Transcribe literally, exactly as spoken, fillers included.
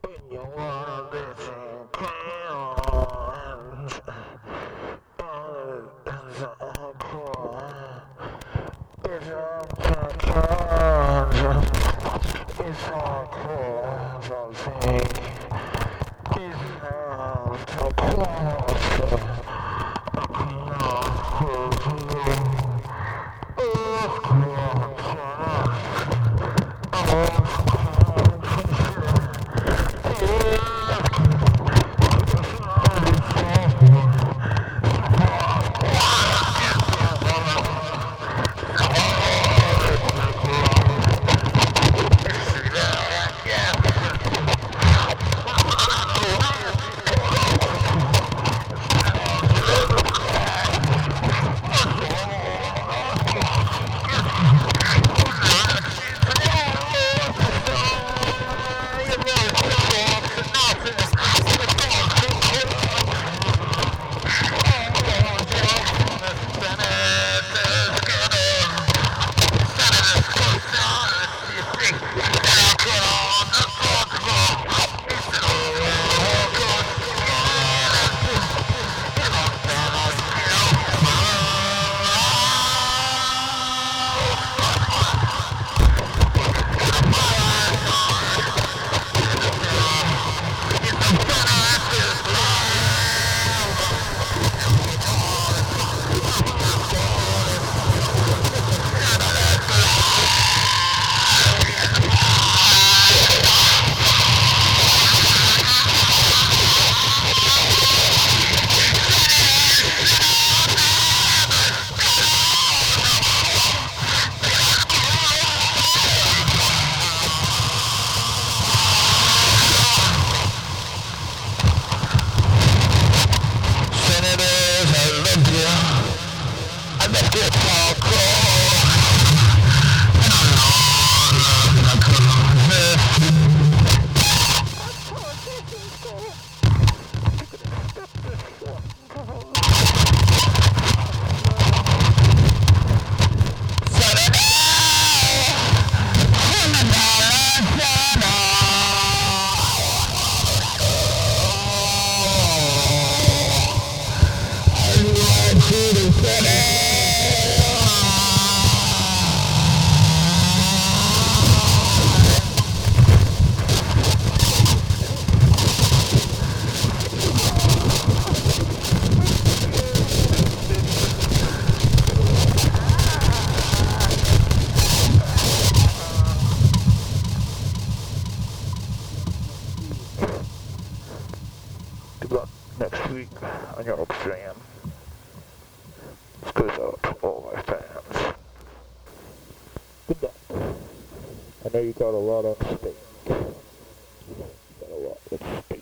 And you wanna listen, clowns. Oh, it's all cool. It's all clowns. It's all cool, something. It's all so close. I cannot hold you. It's Good luck next week on your exam. This goes out to all my fans. Good luck. I know you got a lot on stake. You got a lot at stake.